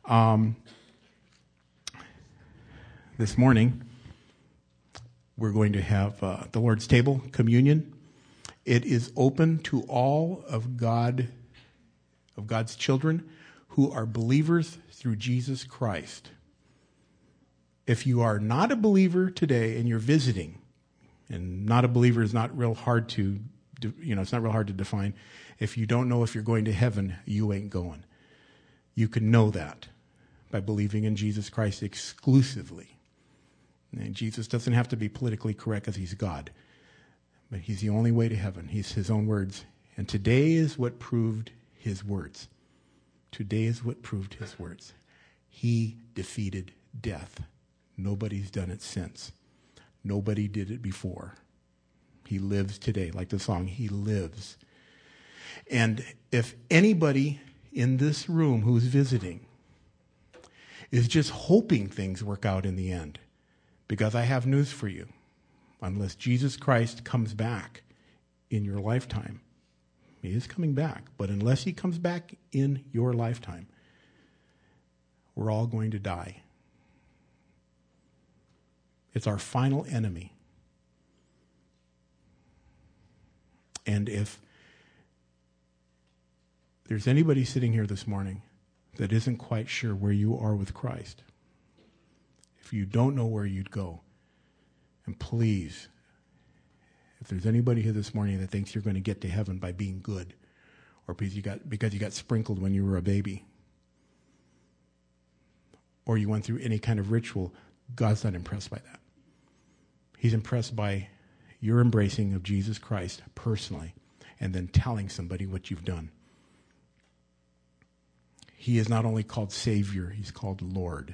This morning, we're going to have the Lord's table, communion. It is open to all of God's children who are believers through Jesus Christ. If you are not a believer today and you're visiting, and not a believer is not real hard to, it's not real hard to define. If you don't know if you're going to heaven, you ain't going. You can know that by believing in Jesus Christ exclusively. And Jesus doesn't have to be politically correct because he's God. But he's the only way to heaven. He's his own words. And today is what proved his words. Today is what proved his words. He defeated death. Nobody's done it since. Nobody did it before. He lives today. Like the song, he lives. And if anybody in this room who's visiting is just hoping things work out in the end, because I have news for you. Unless Jesus Christ comes back in your lifetime, he is coming back, but unless he comes back in your lifetime, we're all going to die. It's our final enemy. And if there's anybody sitting here this morning that isn't quite sure where you are with Christ, if you don't know where you'd go, and please, if there's anybody here this morning that thinks you're going to get to heaven by being good, or because you got sprinkled when you were a baby, or you went through any kind of ritual, God's not impressed by that. He's impressed by your embracing of Jesus Christ personally, and then telling somebody what you've done. He is not only called Savior, he's called Lord.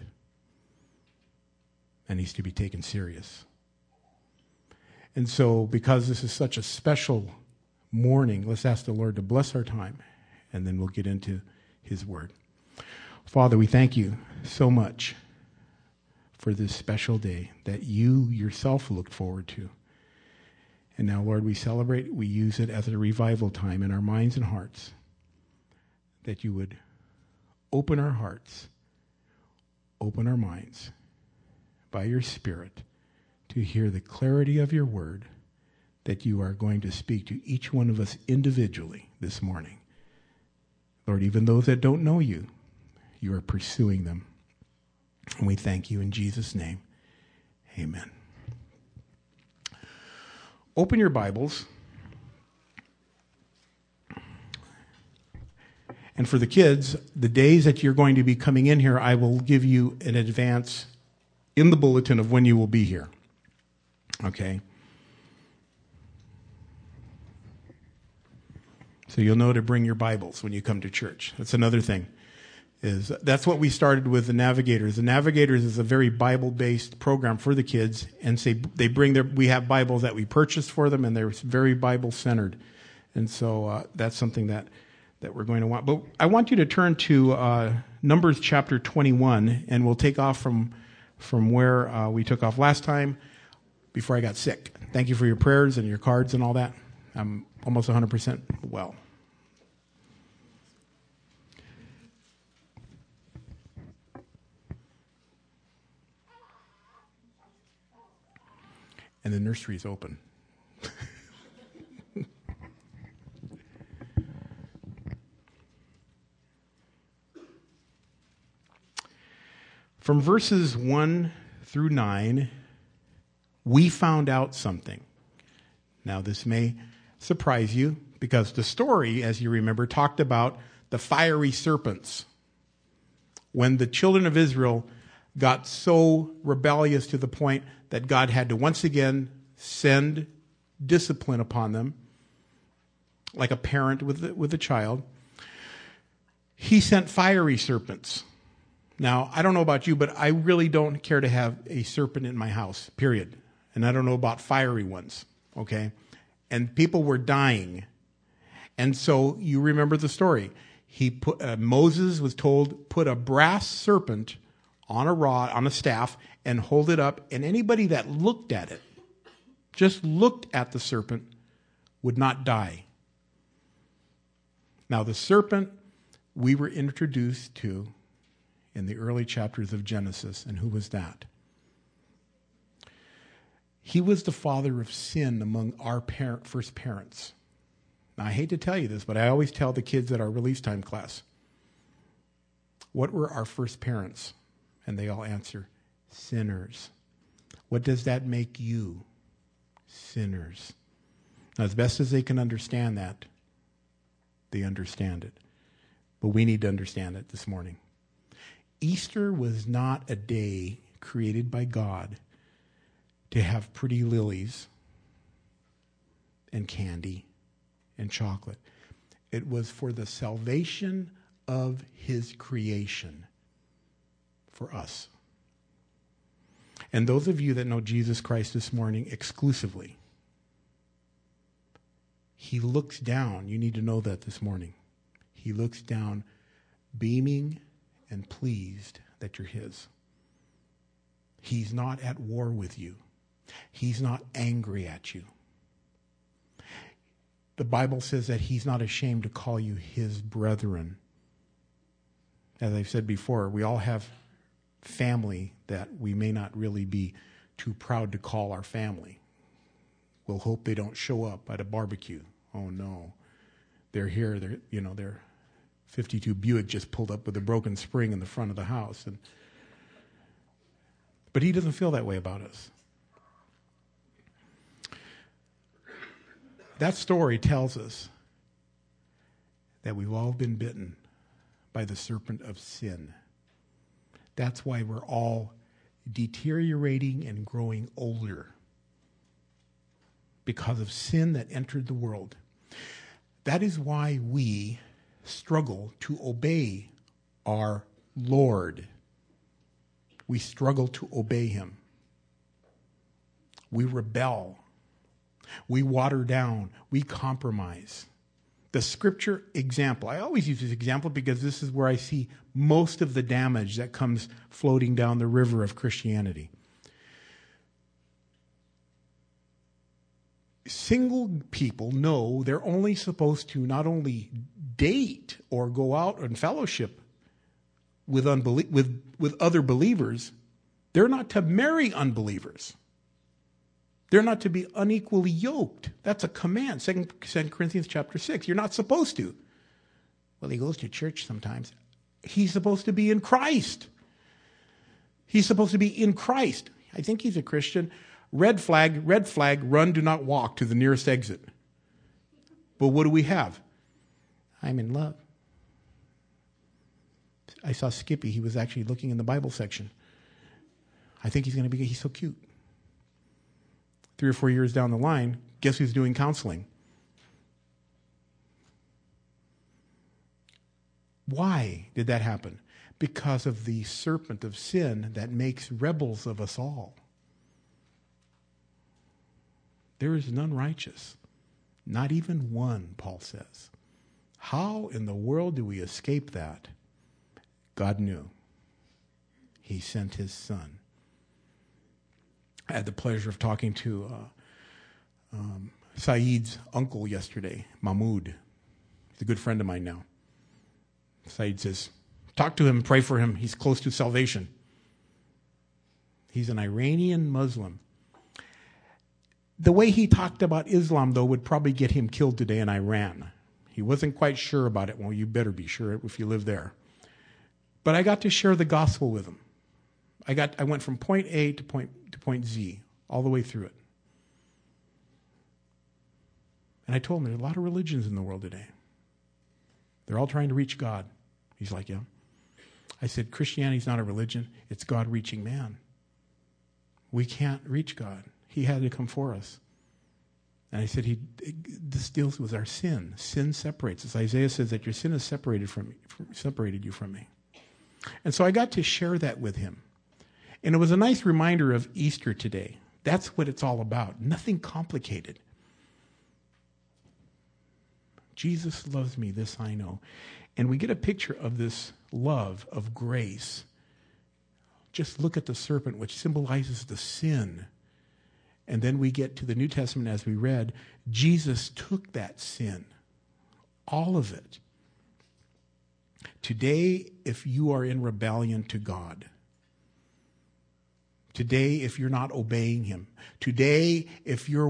And he's to be taken serious. And so, because this is such a special morning, let's ask the Lord to bless our time, and then we'll get into his word. Father, we thank you so much for this special day that you yourself looked forward to. And now, Lord, we celebrate, we use it as a revival time in our minds and hearts, that you would open our hearts, open our minds, by your Spirit, to hear the clarity of your word that you are going to speak to each one of us individually this morning. Lord, even those that don't know you, you are pursuing them. And we thank you in Jesus' name. Amen. Open your Bibles. And for the kids, the days that you're going to be coming in here, I will give you an advance in the bulletin of when you will be here. Okay? So you'll know to bring your Bibles when you come to church. That's another thing. That's what we started with the Navigators. The Navigators is a very Bible-based program for the kids, and we have Bibles that we purchased for them, and they're very Bible-centered. And so that's something that we're going to want. But I want you to turn to Numbers chapter 21, and we'll take off from where we took off last time before I got sick. Thank you for your prayers and your cards and all that. I'm almost 100% well. And the nursery is open. From verses 1 through 9, we found out something. Now, this may surprise you, because the story, as you remember, talked about the fiery serpents. When the children of Israel got so rebellious to the point that God had to once again send discipline upon them, like a parent with a child, he sent fiery serpents. Now, I don't know about you, but I really don't care to have a serpent in my house, period. And I don't know about fiery ones, okay? And people were dying. And so you remember the story. Moses was told, put a brass serpent on a rod, on a staff, and hold it up. And anybody that looked at it, just looked at the serpent, would not die. Now, the serpent we were introduced to in the early chapters of Genesis. And who was that? He was the father of sin among our first parents. Now, I hate to tell you this, but I always tell the kids at our release time class, what were our first parents? And they all answer, sinners. What does that make you? Sinners. Now, as best as they can understand that, they understand it. But we need to understand it this morning. Easter was not a day created by God to have pretty lilies and candy and chocolate. It was for the salvation of his creation for us. And those of you that know Jesus Christ this morning exclusively, he looks down. You need to know that this morning. He looks down, beaming and pleased that you're his. He's not at war with you. He's not angry at you. The Bible says that he's not ashamed to call you his brethren. As I've said before, we all have family that we may not really be too proud to call our family. We'll hope they don't show up at a barbecue. Oh no, they're here. Their 52 Buick just pulled up with a broken spring in the front of the house, but he doesn't feel that way about us. That story tells us that we've all been bitten by the serpent of sin. That's why we're all deteriorating and growing older, because of sin that entered the world. That is why we struggle to obey our Lord. We struggle to obey him. We rebel. We water down. We compromise. The scripture example, I always use this example because this is where I see most of the damage that comes floating down the river of Christianity. Single people know they're only supposed to not only date or go out and fellowship with other believers, they're not to marry unbelievers. They're not to be unequally yoked. That's a command. 2 Corinthians chapter 6. You're not supposed to. Well, he goes to church sometimes. He's supposed to be in Christ. He's supposed to be in Christ. I think he's a Christian. Red flag, run, do not walk to the nearest exit. But what do we have? I'm in love. I saw Skippy. He was actually looking in the Bible section. I think he's so cute. 3 or 4 years down the line, guess who's doing counseling? Why did that happen? Because of the serpent of sin that makes rebels of us all. There is none righteous, not even one, Paul says. How in the world do we escape that? God knew. He sent his son. I had the pleasure of talking to Saeed's uncle yesterday, Mahmoud. He's a good friend of mine now. Saeed says, talk to him, pray for him. He's close to salvation. He's an Iranian Muslim. The way he talked about Islam, though, would probably get him killed today in Iran. He wasn't quite sure about it. Well, you better be sure if you live there. But I got to share the gospel with him. I went from point A to point Z, all the way through it. And I told him there's a lot of religions in the world today. They're all trying to reach God. He's like, yeah. I said, Christianity's not a religion. It's God reaching man. We can't reach God. He had to come for us. And I said, this deals with our sin. Sin separates us. Isaiah says that your sin has separated you from me. And so I got to share that with him. And it was a nice reminder of Easter today. That's what it's all about. Nothing complicated. Jesus loves me, this I know. And we get a picture of this love of grace. Just look at the serpent, which symbolizes the sin. And then we get to the New Testament as we read. Jesus took that sin, all of it. Today, if you are in rebellion to God, today, if you're not obeying him, today, if you're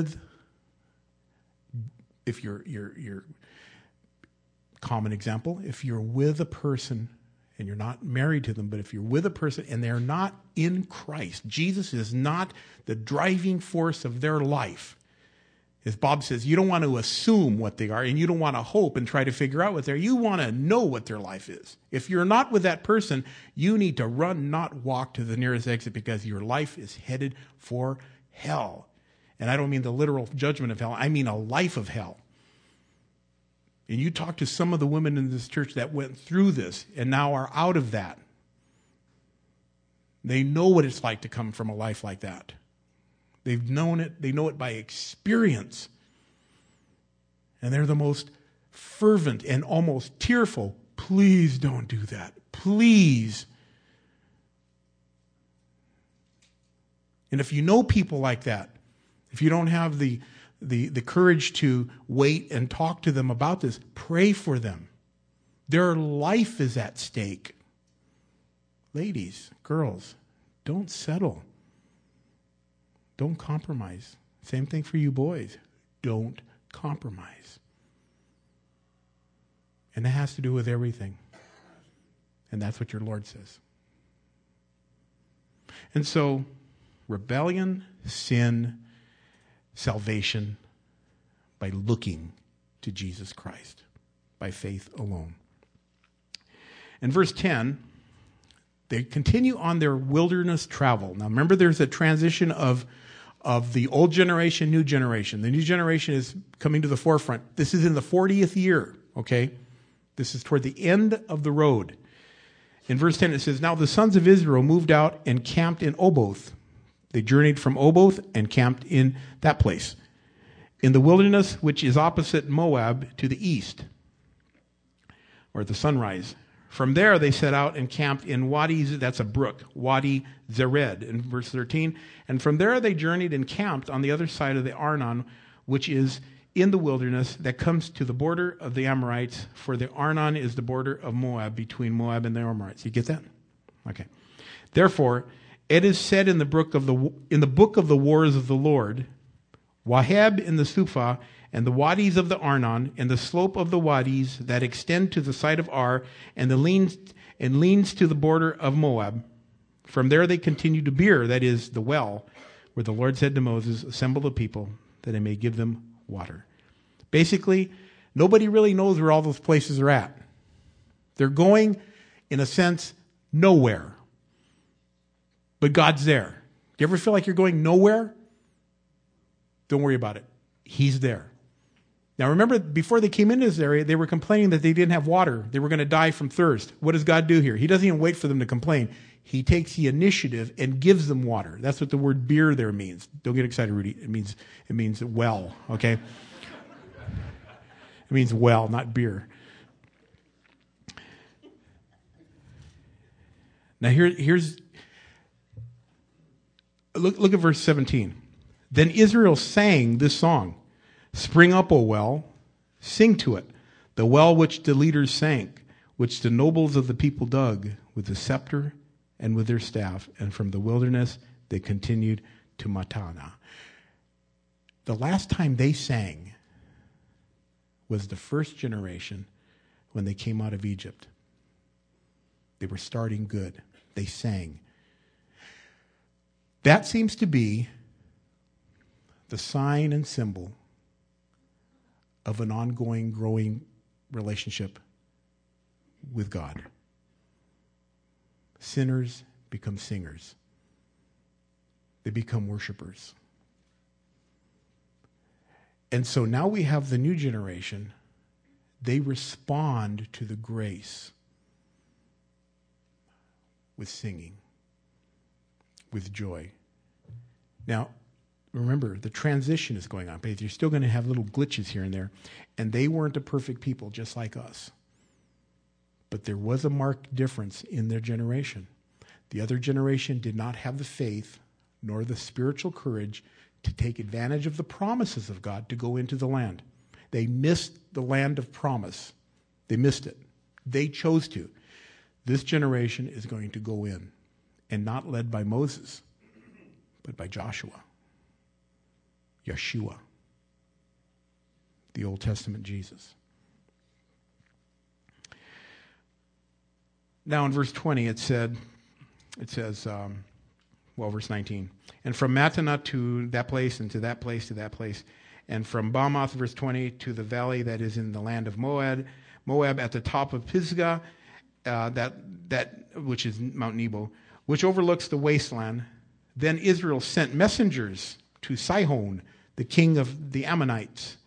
common example, if you're with a person and you're not married to them, but if you're with a person and they're not in Christ, Jesus is not the driving force of their life. As Bob says, you don't want to assume what they are, and you don't want to hope and try to figure out what they are. You want to know what their life is. If you're not with that person, you need to run, not walk to the nearest exit, because your life is headed for hell. And I don't mean the literal judgment of hell. I mean a life of hell. And you talk to some of the women in this church that went through this and now are out of that. They know what it's like to come from a life like that. They've known it. They know it by experience. And they're the most fervent and almost tearful. Please don't do that. Please. And if you know people like that, if you don't have the courage to wait and talk to them about this, pray for them. Their life is at stake. Ladies, girls, don't settle. Don't compromise. Same thing for you boys. Don't compromise. And that has to do with everything. And that's what your Lord says. And so, rebellion, sin, salvation, by looking to Jesus Christ, by faith alone. In verse 10, they continue on their wilderness travel. Now remember, there's a transition of the old generation, new generation. The new generation is coming to the forefront. This is in the 40th year, okay? This is toward the end of the road. In verse 10 it says, "Now the sons of Israel moved out and camped in Oboth. They journeyed from Oboth and camped in that place, in the wilderness which is opposite Moab to the east," or the sunrise. "From there they set out and camped in Wadi," that's a brook, Wadi Zered, in verse 13. "And from there they journeyed and camped on the other side of the Arnon, which is in the wilderness that comes to the border of the Amorites, for the Arnon is the border of Moab, between Moab and the Amorites." You get that? Okay. "Therefore, it is said in the book of the wars of the Lord, Waheb in the Suphah, and the wadis of the Arnon, and the slope of the wadis that extend to the side of Ar, and leans to the border of Moab. From there they continue to Beer, that is the well, where the Lord said to Moses, 'Assemble the people, that I may give them water.'" Basically, nobody really knows where all those places are at. They're going, in a sense, nowhere. But God's there. Do you ever feel like you're going nowhere? Don't worry about it. He's there. Now remember, before they came into this area, they were complaining that they didn't have water. They were going to die from thirst. What does God do here? He doesn't even wait for them to complain. He takes the initiative and gives them water. That's what the word beer there means. Don't get excited, Rudy. It means well, okay? It means well, not beer. Now here's look at verse 17. "Then Israel sang this song, 'Spring up, O well, sing to it, the well which the leaders sank, which the nobles of the people dug with the scepter and with their staff, and from the wilderness they continued to Matana.'" The last time they sang was the first generation when they came out of Egypt. They were starting good. They sang. That seems to be the sign and symbol of an ongoing, growing relationship with God. Sinners become singers. They become worshipers. And so now we have the new generation. They respond to the grace with singing, with joy. Now, remember, the transition is going on, but you're still going to have little glitches here and there. And they weren't a perfect people, just like us. But there was a marked difference in their generation. The other generation did not have the faith nor the spiritual courage to take advantage of the promises of God to go into the land. They missed the land of promise. They missed it. They chose to. This generation is going to go in, and not led by Moses, but by Joshua, Yeshua, the Old Testament Jesus. Now in verse 20 it says, verse 19, and from Mattanah to that place, and to that place, to that place, and from Bamoth, verse 20, to the valley that is in the land of Moab at the top of Pisgah, that which is Mount Nebo, which overlooks the wasteland. Then Israel sent messengers to Sihon, the king of the Amorites,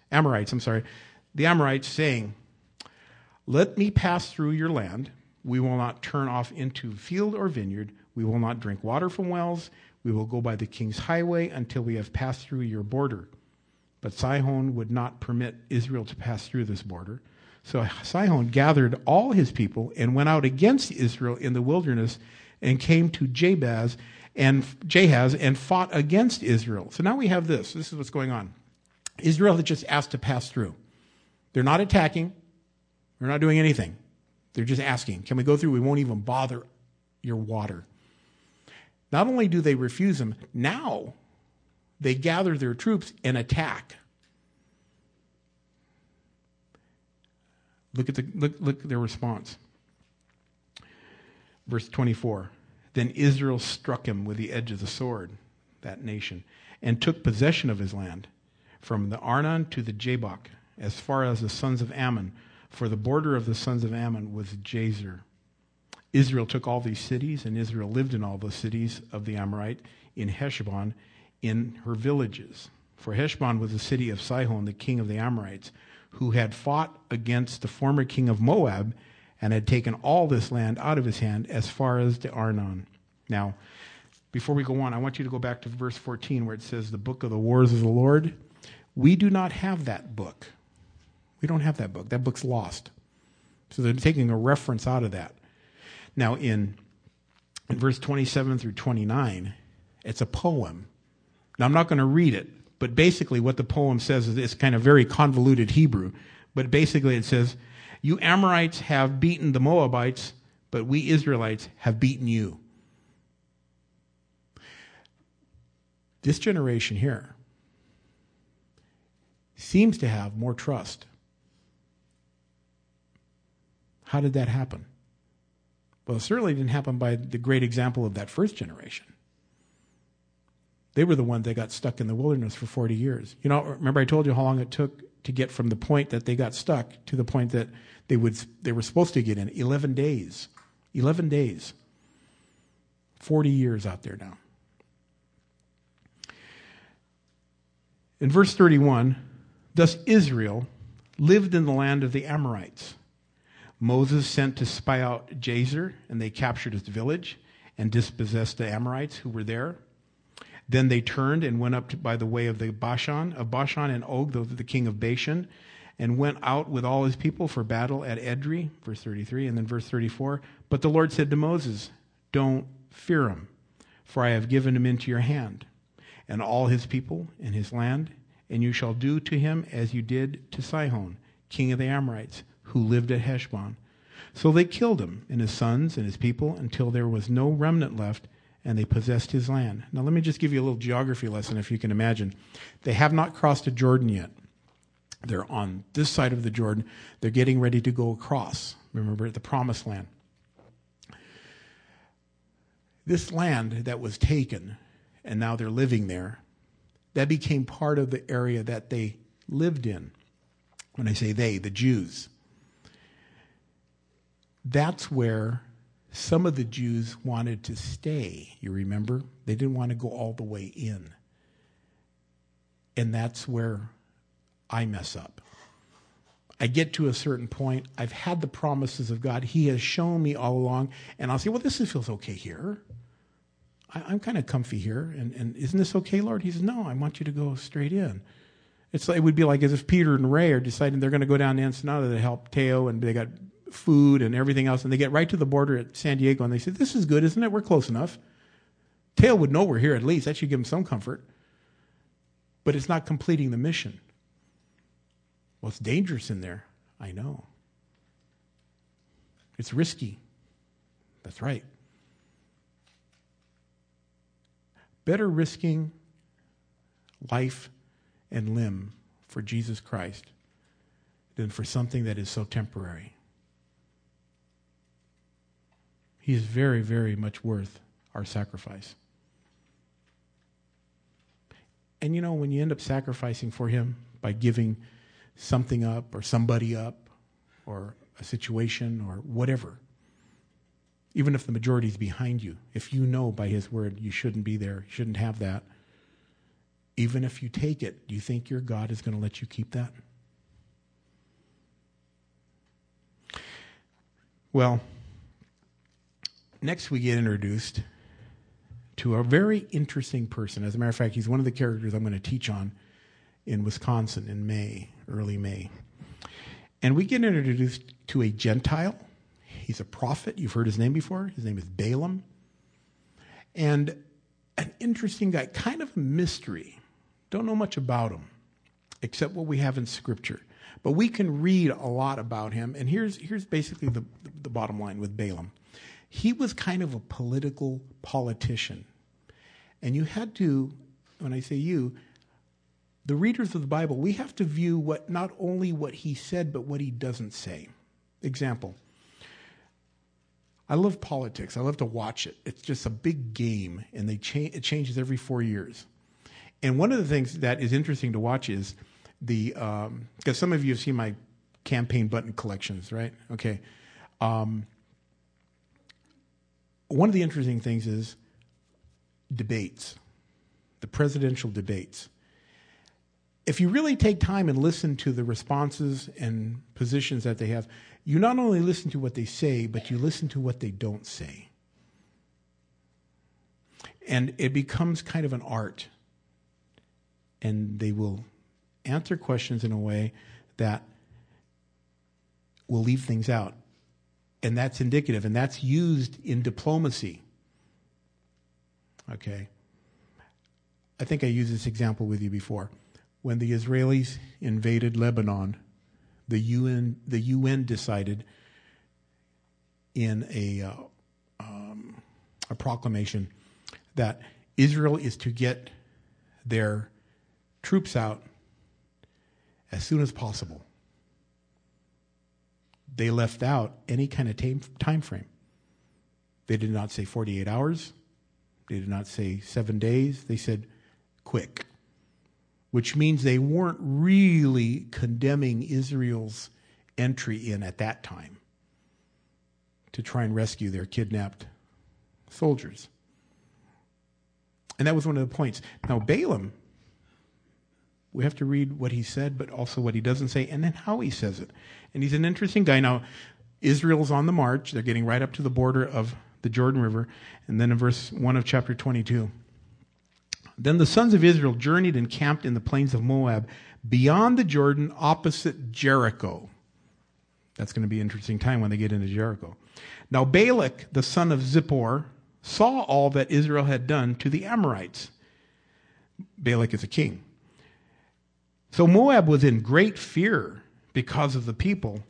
saying, let me pass through your land. We will not turn off into field or vineyard. We will not drink water from wells. We will go by the king's highway until we have passed through your border. But Sihon would not permit Israel to pass through this border. So Sihon gathered all his people and went out against Israel in the wilderness and came to Jahaz and fought against Israel. So now we have this. This is what's going on. Israel had just asked to pass through. They're not attacking. They're not doing anything. They're just asking, can we go through? We won't even bother your water. Not only do they refuse them, now they gather their troops and attack. Look at their response. Verse 24. Then Israel struck him with the edge of the sword, that nation, and took possession of his land, from the Arnon to the Jabbok, as far as the sons of Ammon, for the border of the sons of Ammon was Jazer. Israel took all these cities, and Israel lived in all the cities of the Amorite, in Heshbon, in her villages. For Heshbon was the city of Sihon, the king of the Amorites, who had fought against the former king of Moab, and had taken all this land out of his hand as far as the Arnon. Now, before we go on, I want you to go back to verse 14 where it says, the book of the wars of the Lord. We do not have that book. We don't have that book. That book's lost. So they're taking a reference out of that. Now, in verse 27 through 29, it's a poem. Now, I'm not going to read it, but basically what the poem says is it's kind of very convoluted Hebrew. But basically it says, you Amorites have beaten the Moabites, but we Israelites have beaten you. This generation here seems to have more trust. How did that happen? Well, it certainly didn't happen by the great example of that first generation. They were the ones that got stuck in the wilderness for 40 years. You know, remember I told you how long it took to get from the point that they got stuck to the point that they were supposed to get in? 11 days. 11 days. 40 years out there now. In verse 31, thus Israel lived in the land of the Amorites. Moses sent to spy out Jazer, and they captured his village and dispossessed the Amorites who were there. Then they turned and went up by the way of Bashan, and Og, the king of Bashan, and went out with all his people for battle at Edrei, verse 33, and then verse 34. But the Lord said to Moses, don't fear him, for I have given him into your hand, and all his people and his land, and you shall do to him as you did to Sihon, king of the Amorites, who lived at Heshbon. So they killed him and his sons and his people until there was no remnant left, and they possessed his land. Now let me just give you a little geography lesson, if you can imagine. They have not crossed the Jordan yet. They're on this side of the Jordan. They're getting ready to go across. Remember, the promised land. This land that was taken, and now they're living there, that became part of the area that they lived in. When I say they, the Jews. That's where some of the Jews wanted to stay, you remember? They didn't want to go all the way in. And that's where I mess up. I get to a certain point. I've had the promises of God. He has shown me all along. And I'll say, well, this feels okay here. I'm kind of comfy here. And isn't this okay, Lord? He says, no, I want you to go straight in. It would be like as if Peter and Ray are deciding they're going to go down to Ensenada to help Teo, and they got food and everything else, and they get right to the border at San Diego, and they say, this is good, isn't it? We're close enough. Teo would know we're here at least. That should give him some comfort. But it's not completing the mission. Well, it's dangerous in there. I know. It's risky. That's right. Better risking life and limb for Jesus Christ than for something that is so temporary. He is very, very much worth our sacrifice. And you know, when you end up sacrificing for him by giving something up or somebody up or a situation or whatever, even if the majority is behind you, if you know by his word you shouldn't be there, you shouldn't have that, even if you take it, do you think your God is going to let you keep that? Well, next we get introduced to a very interesting person. As a matter of fact, he's one of the characters I'm going to teach on in Wisconsin in May, early May. And we get introduced to a Gentile. He's a prophet. You've heard his name before. His name is Balaam. And an interesting guy, kind of a mystery. Don't know much about him, except what we have in Scripture. But we can read a lot about him. And here's basically the bottom line with Balaam. He was kind of a politician. And you had to, when I say you, the readers of the Bible, we have to view not only what he said, but what he doesn't say. Example, I love politics. I love to watch it. It's just a big game, and it changes every 4 years. And one of the things that is interesting to watch is because some of you have seen my campaign button collections, right? Okay. One of the interesting things is debates, the presidential debates. If you really take time and listen to the responses and positions that they have, you not only listen to what they say, but you listen to what they don't say. And it becomes kind of an art. And they will answer questions in a way that will leave things out. And that's indicative, and that's used in diplomacy. Okay. I think I used this example with you before. When the Israelis invaded Lebanon, the UN decided in a proclamation that Israel is to get their troops out as soon as possible. They left out any kind of time frame. They did not say 48 hours. They did not say 7 days. They said quick, which means they weren't really condemning Israel's entry in at that time to try and rescue their kidnapped soldiers. And that was one of the points. Now, Balaam, we have to read what he said, but also what he doesn't say, and then how he says it. And he's an interesting guy. Now, Israel's on the march. They're getting right up to the border of the Jordan River. And then in verse 1 of chapter 22, then the sons of Israel journeyed and camped in the plains of Moab, beyond the Jordan, opposite Jericho. That's going to be an interesting time when they get into Jericho. Now Balak, the son of Zippor, saw all that Israel had done to the Amorites. Balak is a king. So Moab was in great fear because of the people,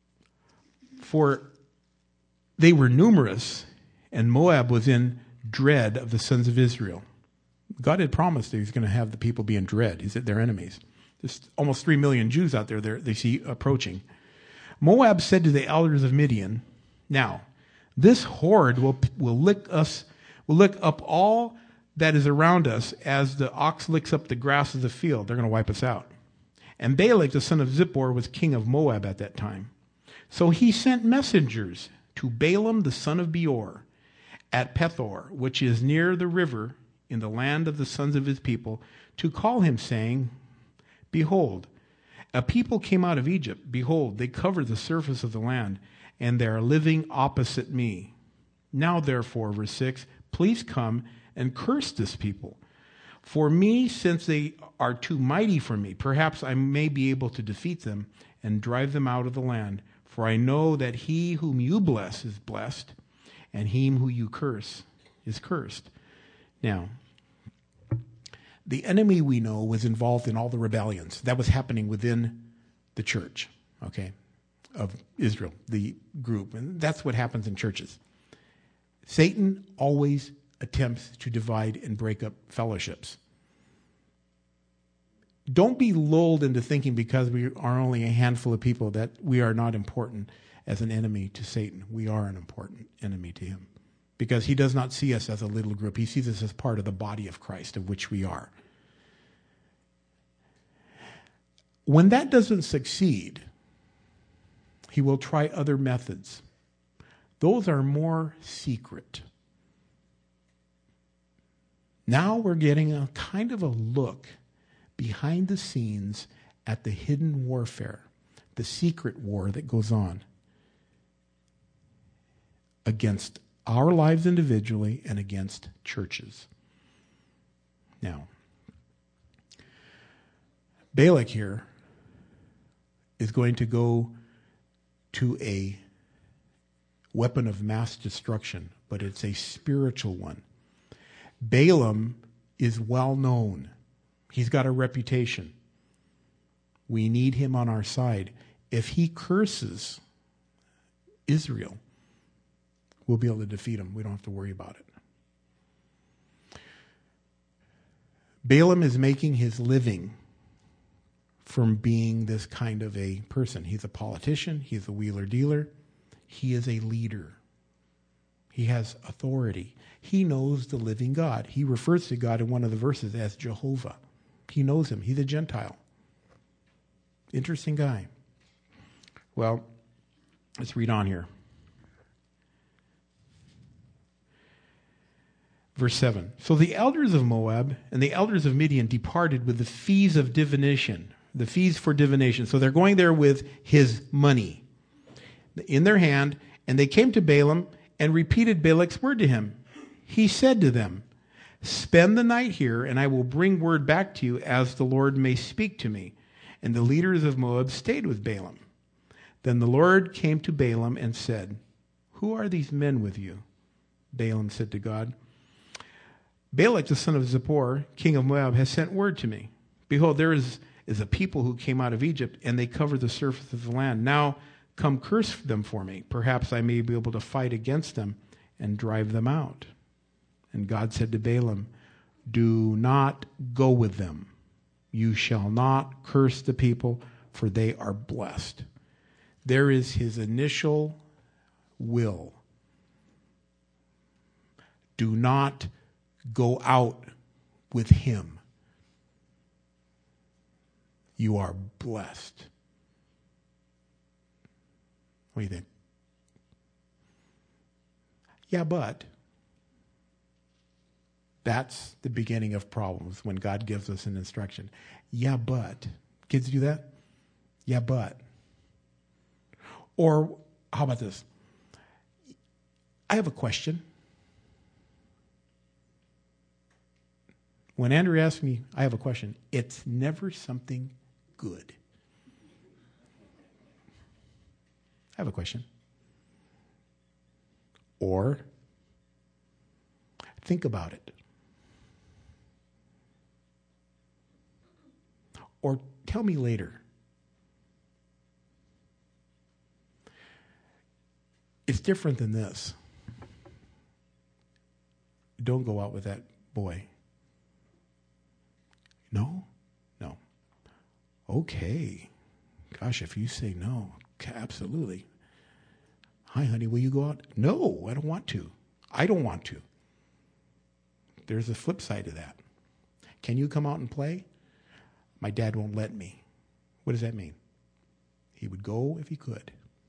for they were numerous, and Moab was in dread of the sons of Israel. God had promised that he was going to have the people be in dread. He said they're enemies. There's almost 3 million Jews out there they see approaching. Moab said to the elders of Midian, now, this horde will lick up all that is around us as the ox licks up the grass of the field. They're going to wipe us out. And Balak, the son of Zippor, was king of Moab at that time. So he sent messengers to Balaam, the son of Beor, at Pethor, which is near the river in the land of the sons of his people, to call him, saying, behold, a people came out of Egypt. Behold, they cover the surface of the land, and they are living opposite me. Now, therefore, verse 6, please come and curse this people. For me, since they are too mighty for me, perhaps I may be able to defeat them and drive them out of the land. For I know that he whom you bless is blessed, and him who you curse is cursed. Now, the enemy we know was involved in all the rebellions. That was happening within the church, okay? of Israel, the group. And that's what happens in churches. Satan always attempts to divide and break up fellowships. Don't be lulled into thinking because we are only a handful of people that we are not important as an enemy to Satan. We are an important enemy to him because he does not see us as a little group. He sees us as part of the body of Christ, of which we are. When that doesn't succeed, he will try other methods. Those are more secret. Now we're getting a kind of a look behind the scenes at the hidden warfare, the secret war that goes on against our lives individually and against churches. Now, Balak here is going to go to a weapon of mass destruction, but it's a spiritual one. Balaam is well known. He's got a reputation. We need him on our side. If he curses Israel, we'll be able to defeat him. We don't have to worry about it. Balaam is making his living from being this kind of a person. He's a politician. He's a wheeler-dealer. He is a leader. He has authority. He knows the living God. He refers to God in one of the verses as Jehovah. He knows him. He's a Gentile. Interesting guy. Well, let's read on here. Verse 7. So the elders of Moab and the elders of Midian departed with the fees of divination, the fees for divination. So they're going there with his money in their hand, and they came to Balaam and repeated Balak's word to him. He said to them, spend the night here, and I will bring word back to you as the Lord may speak to me. And the leaders of Moab stayed with Balaam. Then the Lord came to Balaam and said, who are these men with you? Balaam said to God, Balak, the son of Zippor, king of Moab, has sent word to me. Behold, there is a people who came out of Egypt, and they cover the surface of the land. Now come curse them for me. Perhaps I may be able to fight against them and drive them out. And God said to Balaam, do not go with them. You shall not curse the people, for they are blessed. There is his initial will. Do not go out with him. You are blessed. What do you think? Yeah, but that's the beginning of problems when God gives us an instruction. Yeah, but. Kids do that? Yeah, but. Or how about this? I have a question. When Andrew asks me, I have a question, it's never something good. I have a question. Or think about it. Or tell me later. It's different than this. Don't go out with that boy. No? No. Okay. Gosh, if you say no, absolutely. Hi, honey, will you go out? No, I don't want to. I don't want to. There's a flip side to that. Can you come out and play? My dad won't let me. What does that mean? He would go if he could.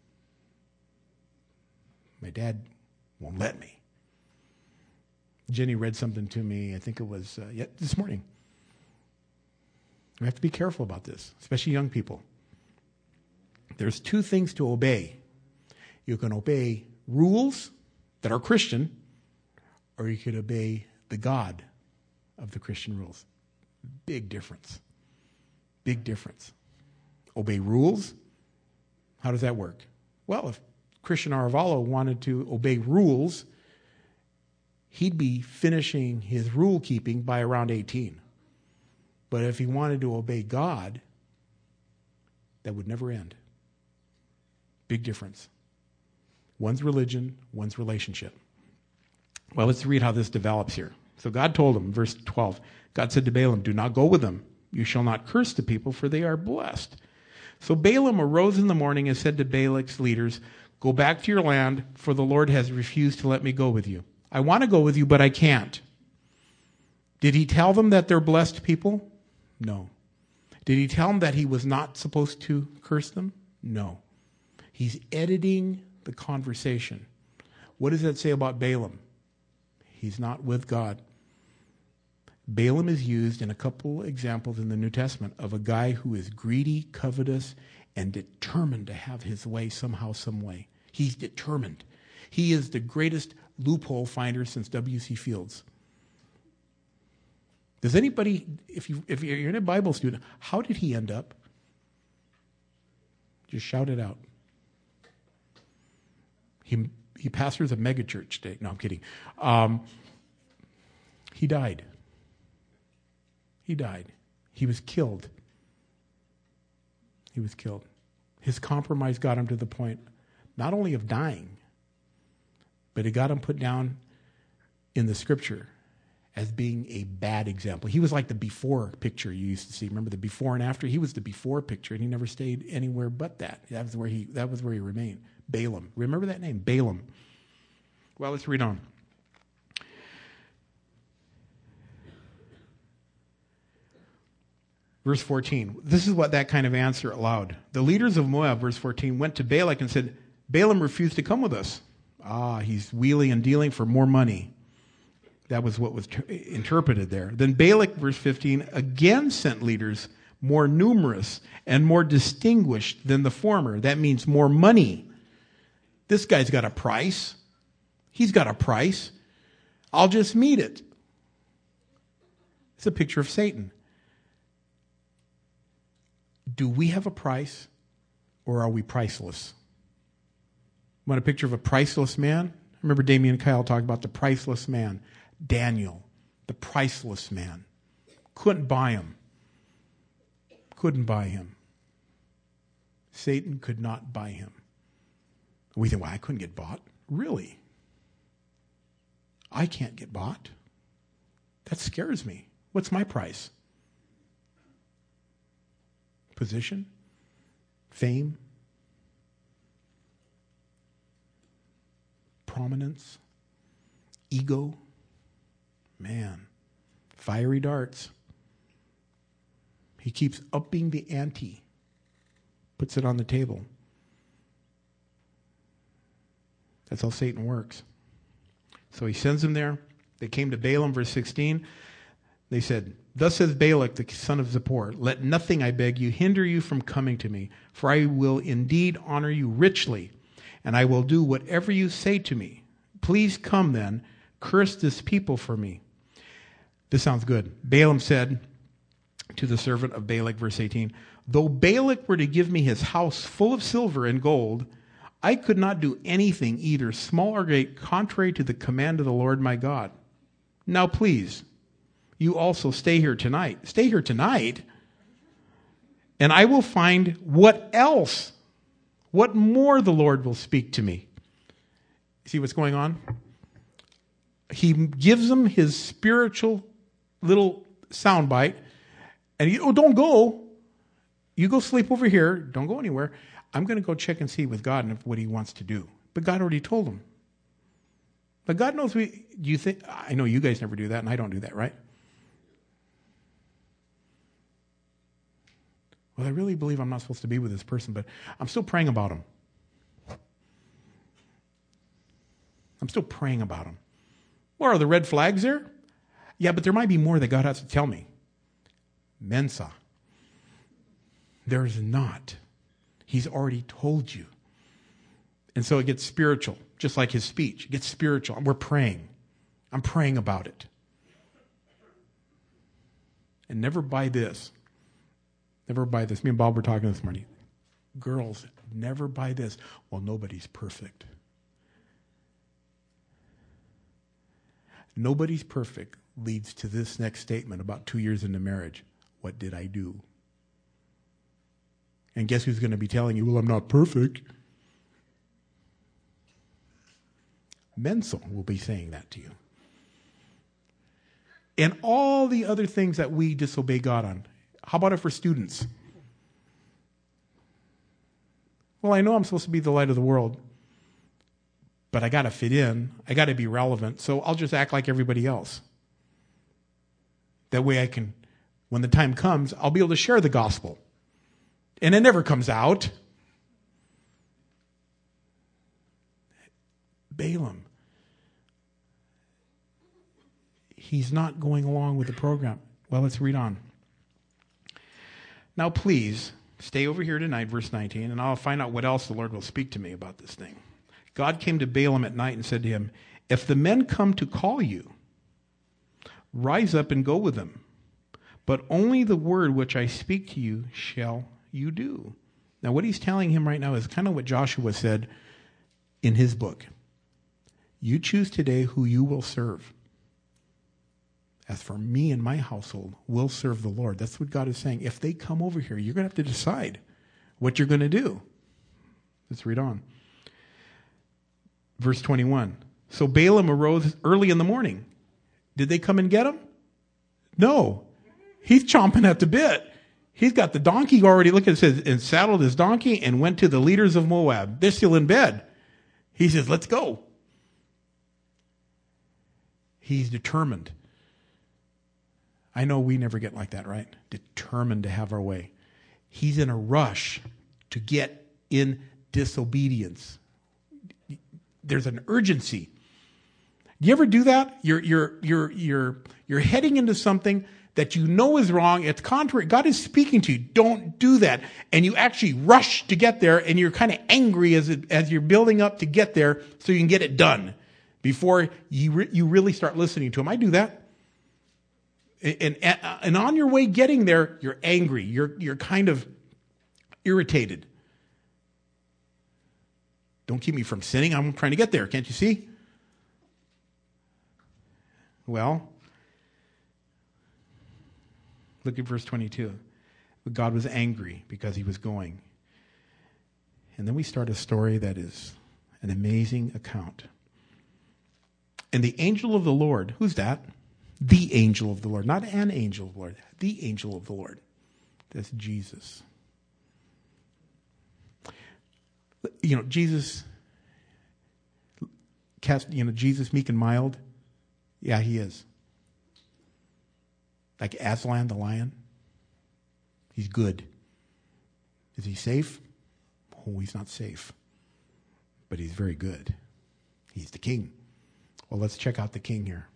My dad won't let me. Jenny read something to me, I think it was this morning. We have to be careful about this, especially young people. There's two things to obey. You can obey rules that are Christian, or you could obey the God of the Christian rules. Big difference. Big difference. Obey rules? How does that work? Well, if Christian Arevalo wanted to obey rules, he'd be finishing his rule keeping by around 18. But if he wanted to obey God, that would never end. Big difference. One's religion, one's relationship. Well, let's read how this develops here. So God told him, verse 12, God said to Balaam, do not go with them. You shall not curse the people, for they are blessed. So Balaam arose in the morning and said to Balak's leaders, go back to your land, for the Lord has refused to let me go with you. I want to go with you, but I can't. Did he tell them that they're blessed people? No. Did he tell them that he was not supposed to curse them? No. He's editing the conversation. What does that say about Balaam? He's not with God. Balaam is used in a couple examples in the New Testament of a guy who is greedy, covetous, and determined to have his way somehow, some way. He's determined. He is the greatest loophole finder since W.C. Fields. Does anybody, if you're in a Bible student, how did he end up? Just shout it out. He pastors a megachurch today. No, I'm kidding. He died. He died. He was killed. He was killed. His compromise got him to the point not only of dying, but it got him put down in the scripture as being a bad example. He was like the before picture you used to see. Remember the before and after? He was the before picture, and he never stayed anywhere but that. That was where he remained. Balaam. Remember that name? Balaam. Well, let's read on. Verse 14. This is what that kind of answer allowed. The leaders of Moab, verse 14, went to Balak and said, Balaam refused to come with us. He's wheeling and dealing for more money. That was what was interpreted there. Then Balak, verse 15, again sent leaders more numerous and more distinguished than the former. That means more money. This guy's got a price. He's got a price. I'll just meet it. It's a picture of Satan. Do we have a price, or are we priceless? Want a picture of a priceless man? I remember Damien Kyle talking about the priceless man. Daniel, the priceless man. Couldn't buy him. Couldn't buy him. Satan could not buy him. We think, well, I couldn't get bought. Really? I can't get bought? That scares me. What's my price? Position? Fame? Prominence? Ego? Man, fiery darts. He keeps upping the ante, puts it on the table. That's how Satan works. So he sends them there. They came to Balaam, verse 16. They said, thus says Balak, the son of Zippor, let nothing, I beg you, hinder you from coming to me, for I will indeed honor you richly, and I will do whatever you say to me. Please come then, curse this people for me. This sounds good. Balaam said to the servant of Balak, verse 18, though Balak were to give me his house full of silver and gold, I could not do anything, either small or great, contrary to the command of the Lord my God. Now please, you also stay here tonight. Stay here tonight, and I will find what else, what more the Lord will speak to me. See what's going on? He gives them his spiritual little soundbite, and don't go. You go sleep over here. Don't go anywhere. I'm going to go check and see with God and what he wants to do. But God already told him. But God knows you think, I know you guys never do that, and I don't do that, right? Well, I really believe I'm not supposed to be with this person, but I'm still praying about him. I'm still praying about him. What are the red flags there? Yeah, but there might be more that God has to tell me. Mensa. There's not. He's already told you. And so it gets spiritual, just like his speech. It gets spiritual. We're praying. I'm praying about it. And never buy this. Never buy this. Me and Bob were talking this morning. Girls, never buy this. Well, nobody's perfect. Nobody's perfect leads to this next statement about 2 years into marriage. What did I do? And guess who's going to be telling you, well, I'm not perfect. Mental will be saying that to you. And all the other things that we disobey God on. How about it for students? Well, I know I'm supposed to be the light of the world, but I got to fit in. I got to be relevant. So I'll just act like everybody else. That way I can, when the time comes, I'll be able to share the gospel. And it never comes out. Balaam. He's not going along with the program. Well, let's read on. Now, please, stay over here tonight, verse 19, and I'll find out what else the Lord will speak to me about this thing. God came to Balaam at night and said to him, if the men come to call you, rise up and go with them. But only the word which I speak to you shall you do. Now, what he's telling him right now is kind of what Joshua said in his book. You choose today who you will serve. As for me and my household, we'll serve the Lord. That's what God is saying. If they come over here, you're going to have to decide what you're going to do. Let's read on. Verse 21. So Balaam arose early in the morning. Did they come and get him? No. He's chomping at the bit. He's got the donkey already, look at it says, and saddled his donkey and went to the leaders of Moab. They're still in bed. He says, let's go. He's determined. I know we never get like that, right? Determined to have our way. He's in a rush to get in disobedience. There's an urgency. Do you ever do that? You're heading into something that you know is wrong. It's contrary. God is speaking to you. Don't do that. And you actually rush to get there, and you're kind of angry as you're building up to get there so you can get it done before you really start listening to him. I do that. And on your way getting there, you're angry. You're kind of irritated. Don't keep me from sinning. I'm trying to get there. Can't you see? Well, look at verse 22. God was angry because he was going. And then we start a story that is an amazing account. And the angel of the Lord, who's that? The angel of the Lord, not an angel of the Lord, the angel of the Lord. That's Jesus. You know, Jesus, Jesus meek and mild. Yeah, he is. Like Aslan the lion. He's good. Is he safe? Oh, he's not safe. But he's very good. He's the king. Well, let's check out the king here.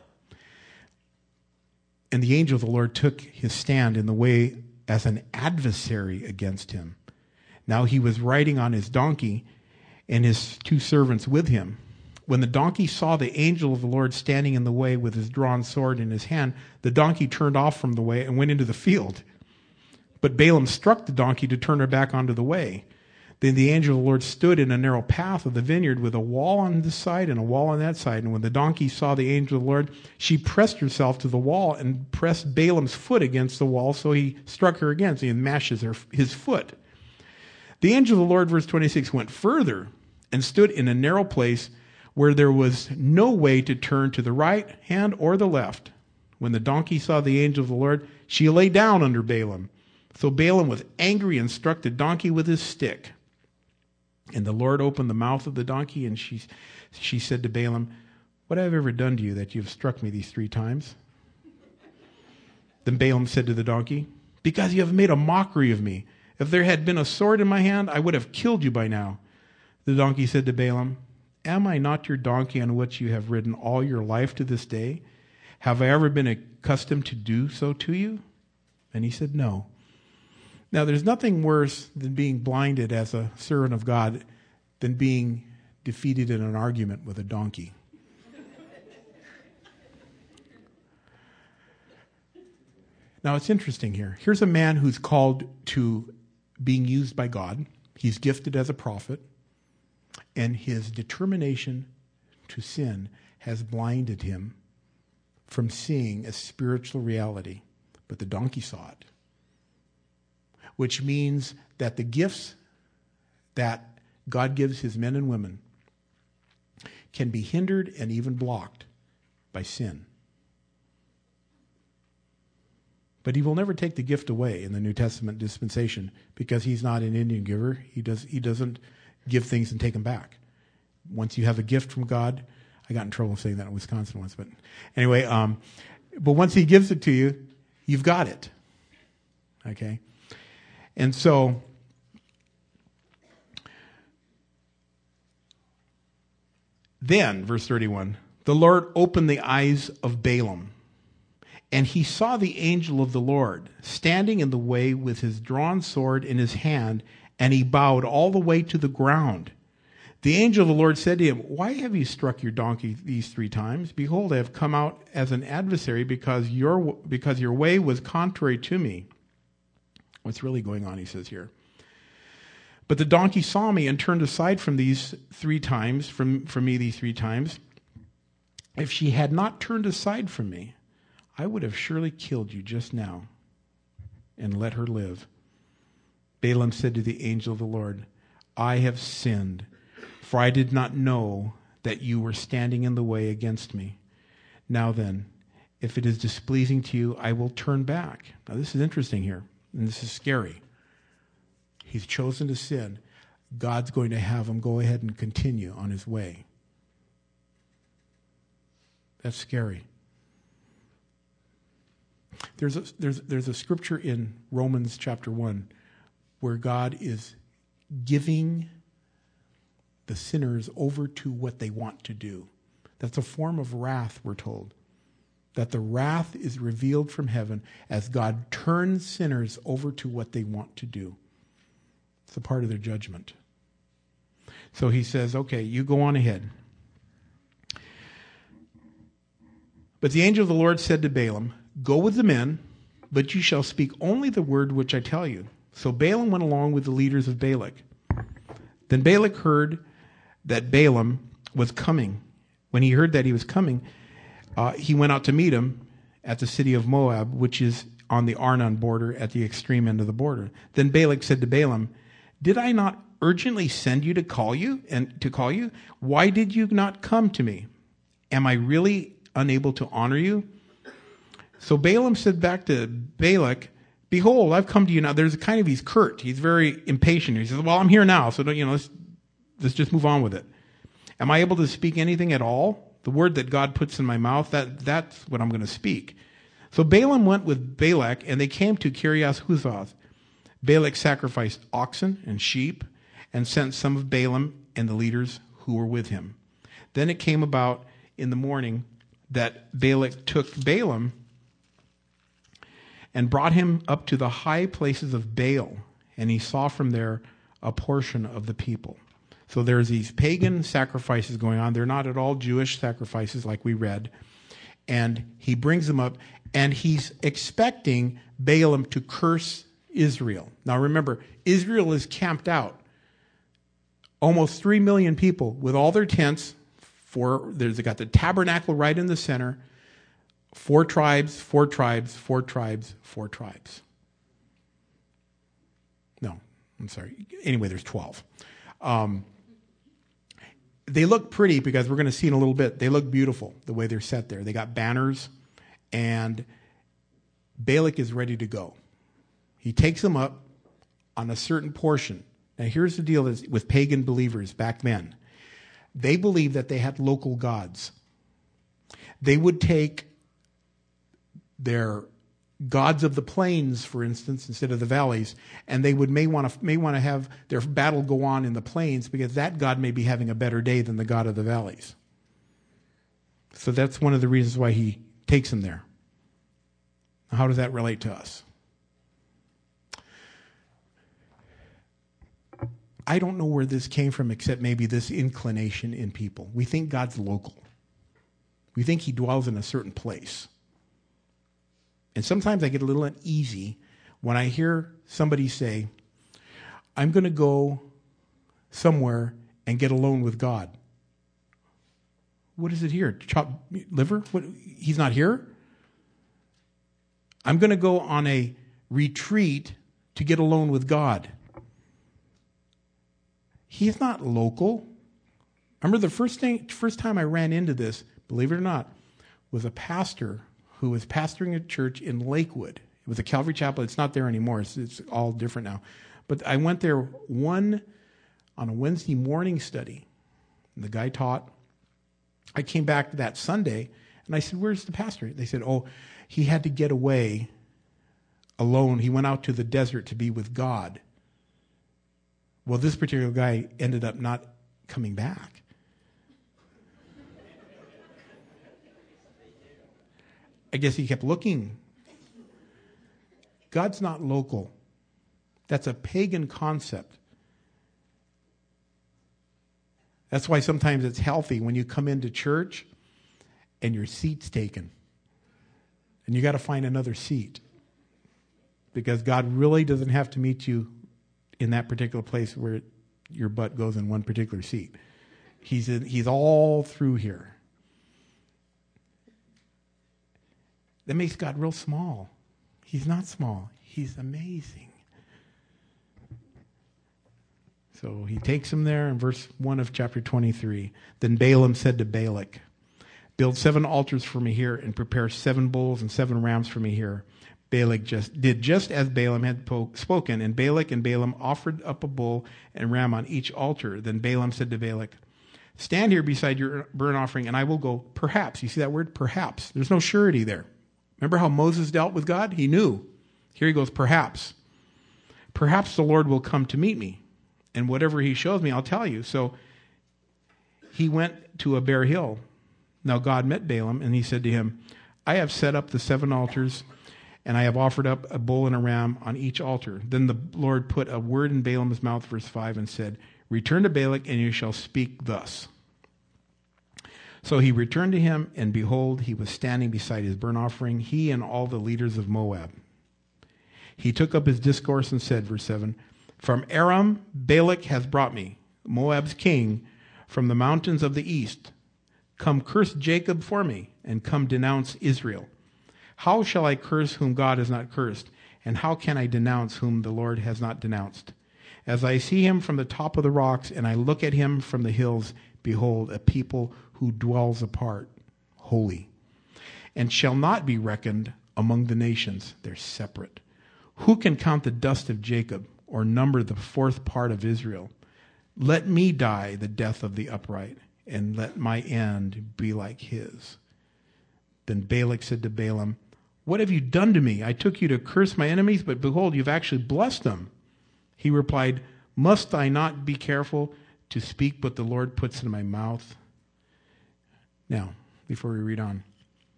And the angel of the Lord took his stand in the way as an adversary against him. Now he was riding on his donkey and his two servants with him. When the donkey saw the angel of the Lord standing in the way with his drawn sword in his hand, the donkey turned off from the way and went into the field. But Balaam struck the donkey to turn her back onto the way. Then the angel of the Lord stood in a narrow path of the vineyard with a wall on this side and a wall on that side. And when the donkey saw the angel of the Lord, she pressed herself to the wall and pressed Balaam's foot against the wall, so he struck her again, so he mashes his foot. The angel of the Lord, verse 26, went further and stood in a narrow place where there was no way to turn to the right hand or the left. When the donkey saw the angel of the Lord, she lay down under Balaam. So Balaam was angry and struck the donkey with his stick. And the Lord opened the mouth of the donkey, and she said to Balaam, what have I ever done to you that you have struck me these 3 times? Then Balaam said to the donkey, because you have made a mockery of me. If there had been a sword in my hand, I would have killed you by now. The donkey said to Balaam, am I not your donkey on which you have ridden all your life to this day? Have I ever been accustomed to do so to you? And he said, no. Now, there's nothing worse than being blinded as a servant of God than being defeated in an argument with a donkey. Now, it's interesting here. Here's a man who's called to being used by God. He's gifted as a prophet. And his determination to sin has blinded him from seeing a spiritual reality. But the donkey saw it. Which means that the gifts that God gives his men and women, can be hindered and even blocked by sin. But he will never take the gift away in the New Testament dispensation because he's not an Indian giver. He doesn't give things and take them back. Once you have a gift from God, I got in trouble saying that in Wisconsin once, but anyway, but once he gives it to you, you've got it. Okay? And so, then, verse 31, the Lord opened the eyes of Balaam, and he saw the angel of the Lord standing in the way with his drawn sword in his hand, and he bowed all the way to the ground. The angel of the Lord said to him, why have you struck your donkey these 3 times? Behold, I have come out as an adversary because your way was contrary to me. What's really going on, he says here. But the donkey saw me and turned aside from these 3 times, from me these 3 times. If she had not turned aside from me, I would have surely killed you just now and let her live. Balaam said to the angel of the Lord, I have sinned, for I did not know that you were standing in the way against me. Now then, if it is displeasing to you, I will turn back. Now this is interesting here, and this is scary. He's chosen to sin. God's going to have him go ahead and continue on his way. That's scary. There's a scripture in Romans chapter 1 where God is giving the sinners over to what they want to do. That's a form of wrath, we're told. That the wrath is revealed from heaven as God turns sinners over to what they want to do. It's a part of their judgment. So he says, okay, you go on ahead. But the angel of the Lord said to Balaam, go with the men, but you shall speak only the word which I tell you. So Balaam went along with the leaders of Balak. Then Balak heard that Balaam was coming. When he heard that he was coming, he went out to meet him at the city of Moab, which is on the Arnon border at the extreme end of the border. Then Balak said to Balaam, did I not urgently send you to call you? Why did you not come to me? Am I really unable to honor you? So Balaam said back to Balak, behold, I've come to you now. He's curt. He's very impatient. He says, well, I'm here now, so let's just move on with it. Am I able to speak anything at all? The word that God puts in my mouth, that's what I'm going to speak. So Balaam went with Balak, and they came to Kiriath-Huzoth. Balak sacrificed oxen and sheep and sent some of Balaam and the leaders who were with him. Then it came about in the morning that Balak took Balaam and brought him up to the high places of Baal, and he saw from there a portion of the people. So there's these pagan sacrifices going on. They're not at all Jewish sacrifices like we read. And he brings them up, and he's expecting Balaam to curse Israel. Now remember, Israel is camped out. Almost 3 million people with all their tents. They got the tabernacle right in the center. 4 tribes, 4 tribes, 4 tribes, 4 tribes. No, I'm sorry. Anyway, there's 12. They look pretty because we're going to see in a little bit. They look beautiful the way they're set there. They got banners, and Balak is ready to go. He takes them up on a certain portion. Now here's the deal with pagan believers back then. They believed that they had local gods. They would take their gods of the plains, for instance, instead of the valleys, and they may want to have their battle go on in the plains because that god may be having a better day than the god of the valleys. So that's one of the reasons why he takes them there. Now, how does that relate to us? I don't know where this came from except maybe this inclination in people. We think God's local. We think he dwells in a certain place. And sometimes I get a little uneasy when I hear somebody say, I'm going to go somewhere and get alone with God. What is it here? Chop liver? What? He's not here? I'm going to go on a retreat to get alone with God. He's not local. Remember the first time I ran into this, believe it or not, was a pastor who was pastoring a church in Lakewood. It was a Calvary Chapel. It's not there anymore. It's all different now. But I went there on a Wednesday morning study. And the guy taught. I came back that Sunday, and I said, "Where's the pastor?" They said, "Oh, he had to get away alone. He went out to the desert to be with God." Well, this particular guy ended up not coming back. I guess he kept looking. God's not local. That's a pagan concept. That's why sometimes it's healthy when you come into church and your seat's taken. And you got to find another seat. Because God really doesn't have to meet you in that particular place where your butt goes in one particular seat. He's all through here. That makes God real small. He's not small. He's amazing. So he takes him there in verse 1 of chapter 23. Then Balaam said to Balak, "Build 7 altars for me here and prepare 7 bulls and 7 rams for me here." Balak did just as Balaam had spoken, and Balak and Balaam offered up a bull and ram on each altar. Then Balaam said to Balak, "Stand here beside your burnt offering, and I will go perhaps." You see that word, perhaps? There's no surety there. Remember how Moses dealt with God? He knew. Here he goes, perhaps. "Perhaps the Lord will come to meet me, and whatever he shows me, I'll tell you." So he went to a bare hill. Now God met Balaam, and he said to him, "I have set up the 7 altars, and I have offered up a bull and a ram on each altar." Then the Lord put a word in Balaam's mouth, verse 5, and said, "Return to Balak, and you shall speak thus." So he returned to him, and behold, he was standing beside his burnt offering, he and all the leaders of Moab. He took up his discourse and said, verse 7, "From Aram Balak has brought me, Moab's king, from the mountains of the east. Come curse Jacob for me, and come denounce Israel. How shall I curse whom God has not cursed? And how can I denounce whom the Lord has not denounced? As I see him from the top of the rocks, and I look at him from the hills, behold, a people who dwells apart, holy, and shall not be reckoned among the nations." They're separate. "Who can count the dust of Jacob, or number the 4th part of Israel? Let me die the death of the upright, and let my end be like his." Then Balak said to Balaam, "What have you done to me? I took you to curse my enemies, but behold, you've actually blessed them." He replied, "Must I not be careful to speak what the Lord puts in my mouth?" Now, before we read on,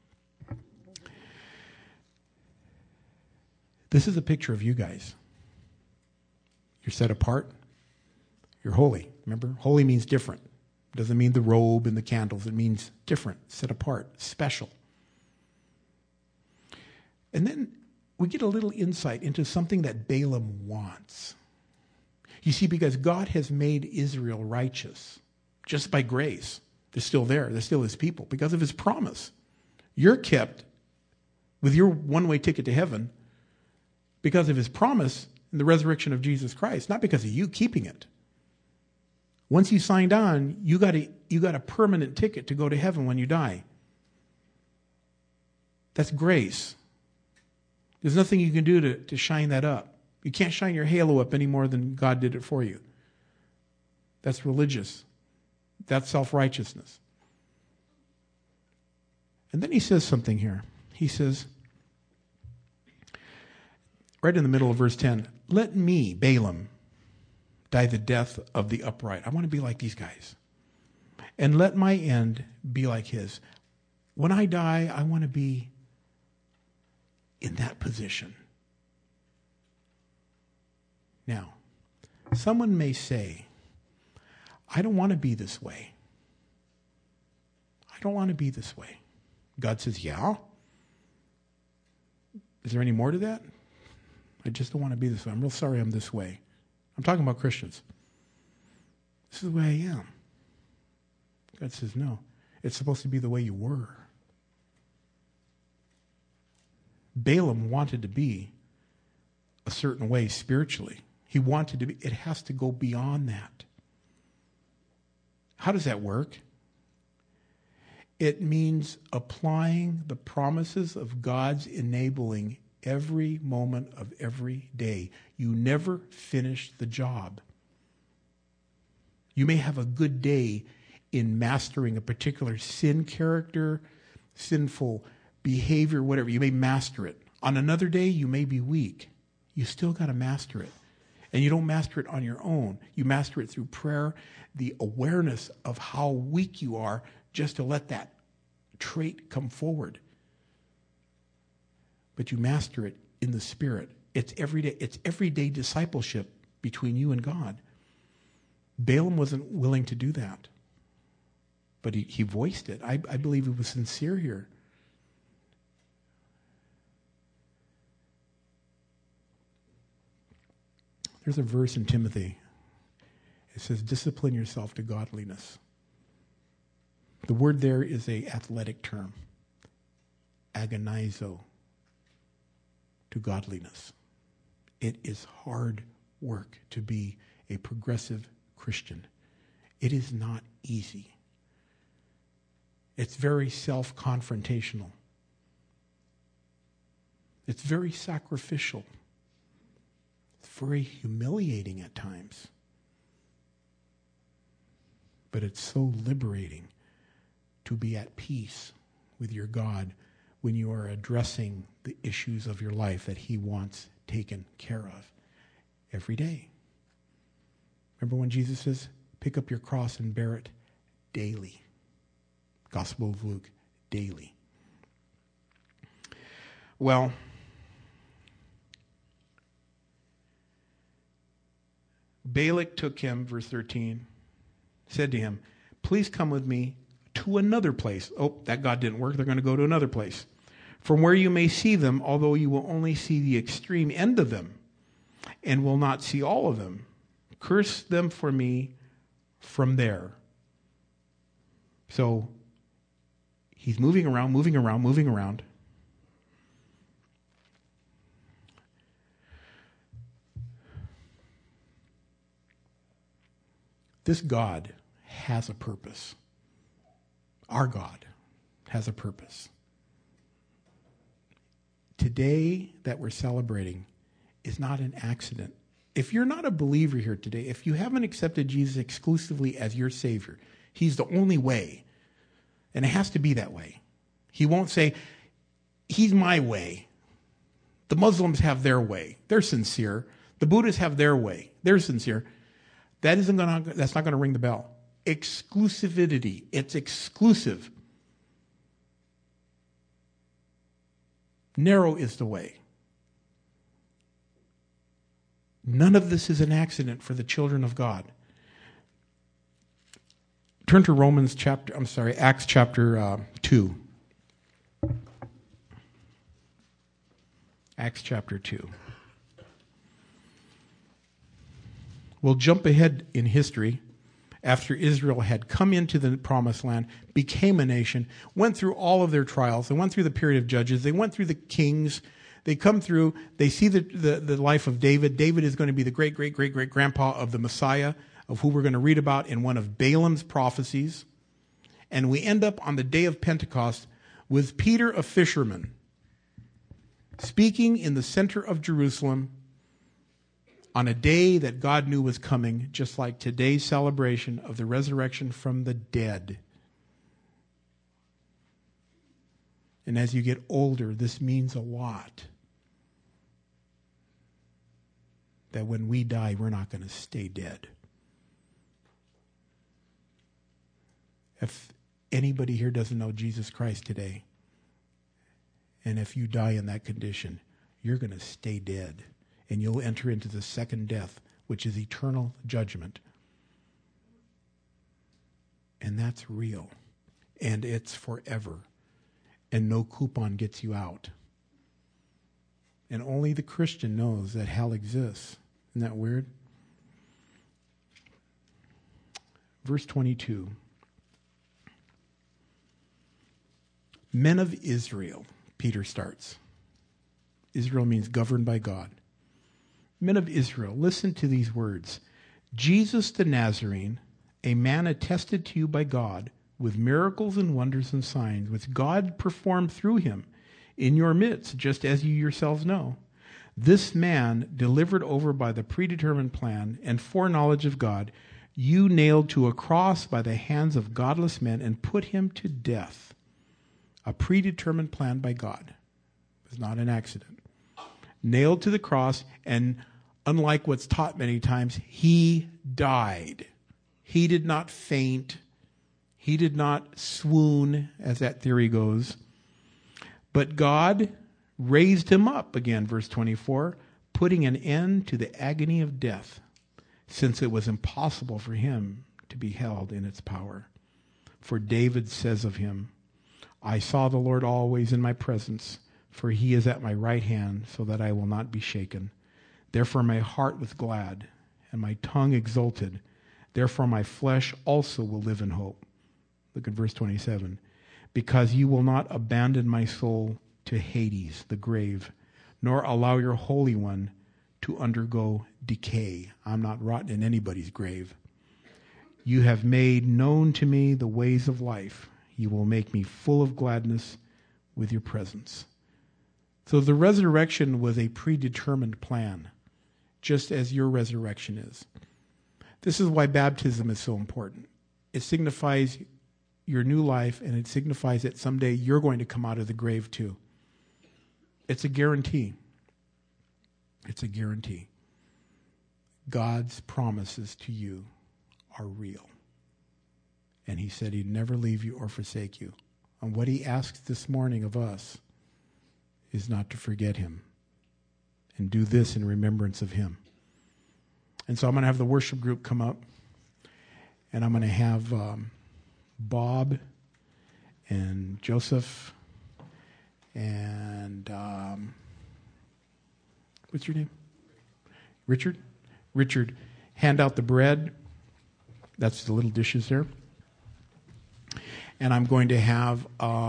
this is a picture of you guys. You're set apart. You're holy. Remember, holy means different. It doesn't mean the robe and the candles. It means different, set apart, special. And then we get a little insight into something that Balaam wants. You see, because God has made Israel righteous just by grace. They're still there. They're still his people because of his promise. You're kept with your one-way ticket to heaven because of his promise and the resurrection of Jesus Christ, not because of you keeping it. Once you signed on, you got a permanent ticket to go to heaven when you die. That's grace. There's nothing you can do to shine that up. You can't shine your halo up any more than God did it for you. That's religious. That's self-righteousness. And then he says something here. He says, right in the middle of verse 10, "Let me, Balaam, die the death of the upright." I want to be like these guys. "And let my end be like his." When I die, I want to be in that position. Now, someone may say, "I don't want to be this way. I don't want to be this way." God says, "Yeah? Is there any more to that? I just don't want to be this way. I'm real sorry I'm this way." I'm talking about Christians. This is the way I am. God says, "No. It's supposed to be the way you were." Balaam wanted to be a certain way spiritually. He wanted to be. It has to go beyond that. How does that work? It means applying the promises of God's enabling every moment of every day. You never finish the job. You may have a good day in mastering a particular sin character, sinful behavior, whatever. You may master it. On another day, you may be weak. You still got to master it. And you don't master it on your own. You master it through prayer, the awareness of how weak you are, just to let that trait come forward. But you master it in the Spirit. It's everyday discipleship between you and God. Balaam wasn't willing to do that. But he voiced it. I believe he was sincere here. There's a verse in Timothy. It says, discipline yourself to godliness. The word there is an athletic term. Agonizo, to godliness. It is hard work to be a progressive Christian. It is not easy. It's very self-confrontational. It's very sacrificial. It's very humiliating at times. But it's so liberating to be at peace with your God when you are addressing the issues of your life that He wants taken care of every day. Remember when Jesus says, pick up your cross and bear it daily. Gospel of Luke, daily. Well, Balak took him, verse 13, said to him, please come with me to another place. Oh, that God didn't work. They're going to go to another place. From where you may see them, although you will only see the extreme end of them and will not see all of them. Curse them for me from there. So he's moving around. This God has a purpose. Our God has a purpose. Today that we're celebrating is not an accident. If you're not a believer here today, if you haven't accepted Jesus exclusively as your Savior, He's the only way. And it has to be that way. He won't say, He's my way. The Muslims have their way. They're sincere. The Buddhists have their way. They're sincere. That's not going to ring the bell. Exclusivity. It's exclusive. Narrow is the way. None of this is an accident for the children of God. Turn to Acts chapter 2. Acts chapter 2. We'll jump ahead in history after Israel had come into the promised land, became a nation, went through all of their trials. They went through the period of judges. They went through the kings. They come through. They see the life of David. David is going to be the great-great-great-great-grandpa of the Messiah, of who we're going to read about in one of Balaam's prophecies. And we end up on the day of Pentecost with Peter, a fisherman, speaking in the center of Jerusalem on a day that God knew was coming, just like today's celebration of the resurrection from the dead. And as you get older, this means a lot. That when we die, we're not going to stay dead. If anybody here doesn't know Jesus Christ today, and if you die in that condition, you're going to stay dead. And you'll enter into the second death, which is eternal judgment. And that's real. And it's forever. And no coupon gets you out. And only the Christian knows that hell exists. Isn't that weird? Verse 22. Men of Israel, Peter starts. Israel means governed by God. Men of Israel, listen to these words. Jesus the Nazarene, a man attested to you by God with miracles and wonders and signs, which God performed through him in your midst, just as you yourselves know. This man, delivered over by the predetermined plan and foreknowledge of God, you nailed to a cross by the hands of godless men and put him to death. A predetermined plan by God. It was not an accident. Nailed to the cross, and unlike what's taught many times, he died. He did not faint. He did not swoon, as that theory goes. But God raised him up, again, verse 24, putting an end to the agony of death, since it was impossible for him to be held in its power. For David says of him, I saw the Lord always in my presence, for he is at my right hand, so that I will not be shaken. Therefore my heart was glad, and my tongue exulted. Therefore my flesh also will live in hope. Look at verse 27. Because you will not abandon my soul to Hades, the grave, nor allow your Holy One to undergo decay. I'm not rotting in anybody's grave. You have made known to me the ways of life. You will make me full of gladness with your presence. So the resurrection was a predetermined plan, just as your resurrection is. This is why baptism is so important. It signifies your new life, and it signifies that someday you're going to come out of the grave too. It's a guarantee. It's a guarantee. God's promises to you are real. And he said he'd never leave you or forsake you. And what he asks this morning of us is not to forget him and do this in remembrance of him. And so I'm going to have the worship group come up, and I'm going to have Bob and Joseph and what's your name? Richard? Richard, hand out the bread. That's the little dishes there. And I'm going to have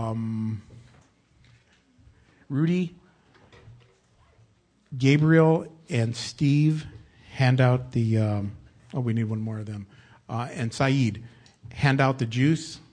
Rudy, Gabriel, and Steve hand out the, we need one more of them. And Saeed, hand out the juice